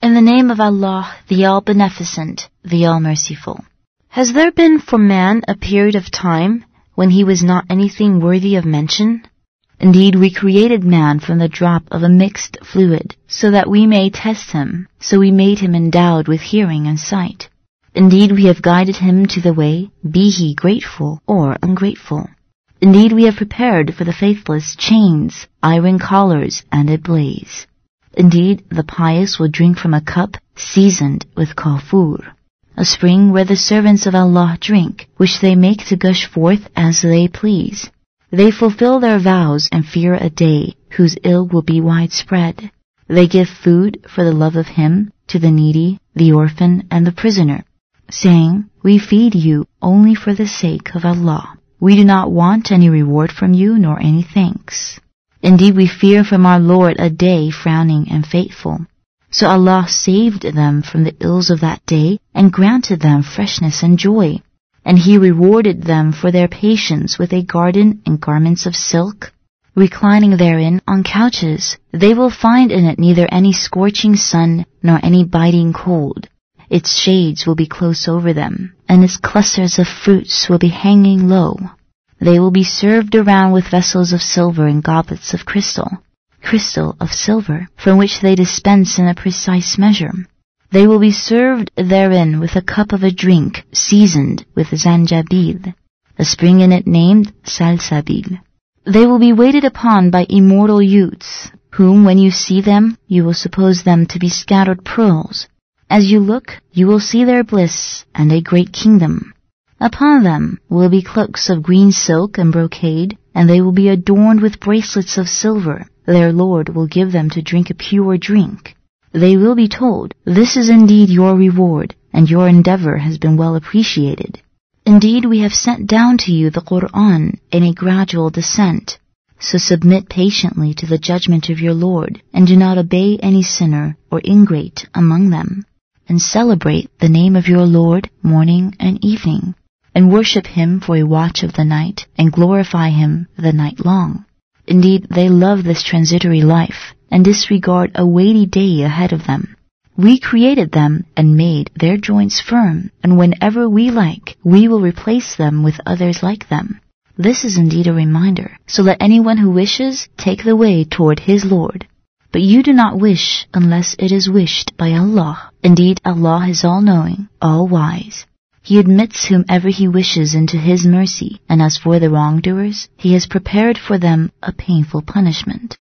In the name of Allah, the All-Beneficent, the All-Merciful. Has there been for man a period of time when he was not anything worthy of mention? Indeed, we created man from the drop of a mixed fluid, so that we may test him, so we made him endowed with hearing and sight. Indeed, we have guided him to the way, be he grateful or ungrateful. Indeed, we have prepared for the faithless chains, iron collars, and a blaze. Indeed, the pious will drink from a cup seasoned with kafur, a spring where the servants of Allah drink, which they make to gush forth as they please. They fulfill their vows and fear a day whose ill will be widespread. They give food for the love of him to the needy, the orphan, and the prisoner, saying, "We feed you only for the sake of Allah. We do not want any reward from you nor any thanks." Indeed, we fear from our Lord a day frowning and fateful. So Allah saved them from the ills of that day and granted them freshness and joy. And He rewarded them for their patience with a garden and garments of silk. Reclining therein on couches, they will find in it neither any scorching sun nor any biting cold. Its shades will be close over them, and its clusters of fruits will be hanging low. They will be served around with vessels of silver and goblets of crystal of silver, from which they dispense in a precise measure. They will be served therein with a cup of a drink seasoned with zanjabil, a spring in it named salsabil. They will be waited upon by immortal youths, whom when you see them, you will suppose them to be scattered pearls. As you look, you will see their bliss and a great kingdom. Upon them will be cloaks of green silk and brocade, and they will be adorned with bracelets of silver. Their Lord will give them to drink a pure drink. They will be told, "This is indeed your reward, and your endeavor has been well appreciated." Indeed, we have sent down to you the Qur'an in a gradual descent. So submit patiently to the judgment of your Lord, and do not obey any sinner or ingrate among them. And celebrate the name of your Lord morning and evening, and worship Him for a watch of the night, and glorify Him the night long. Indeed, they love this transitory life, and disregard a weighty day ahead of them. We created them and made their joints firm, and whenever we like, we will replace them with others like them. This is indeed a reminder, so let anyone who wishes take the way toward his Lord. But you do not wish unless it is wished by Allah. Indeed, Allah is all-knowing, all-wise. He admits whomever He wishes into His mercy, and as for the wrongdoers, He has prepared for them a painful punishment.